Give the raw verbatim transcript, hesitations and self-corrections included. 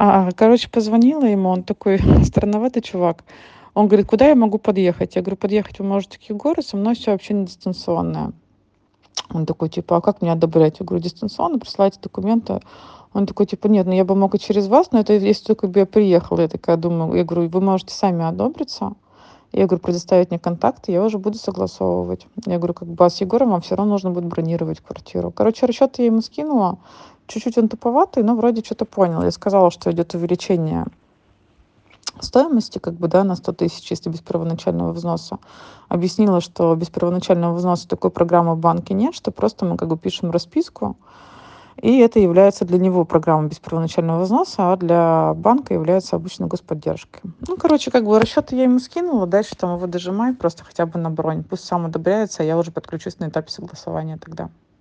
А, короче, позвонила ему, он такой странноватый чувак. Он говорит: "Куда я могу подъехать?" Я говорю: "Подъехать вы можете в горы, со мной все общение дистанционное". Он такой типа: "А как мне одобрять?" Я говорю: "Дистанционно, присылайте документы". Он такой типа: "Нет, ну я бы мог и через вас, но это если только бы я приехала". Я такая думаю, я говорю: "Вы можете сами одобриться". Я говорю: "Предоставить мне контакты, я уже буду согласовывать". Я говорю: "Как бы, а с Егором вам все равно нужно будет бронировать квартиру". Короче, расчет я ему скинула. Чуть-чуть он туповатый, но вроде что то понял. Я сказала, что идет увеличение стоимости, как бы, да, на сто тысяч, если без первоначального взноса. Объяснила, что без первоначального взноса такой программы в банке нет, что просто мы как бы пишем расписку, и это является для него программой без первоначального взноса, а для банка является обычно господдержкой. Ну, короче, как бы расчеты я ему скинула, дальше там его дожимай просто хотя бы на бронь. Пусть сам одобряется, а я уже подключусь на этапе согласования тогда.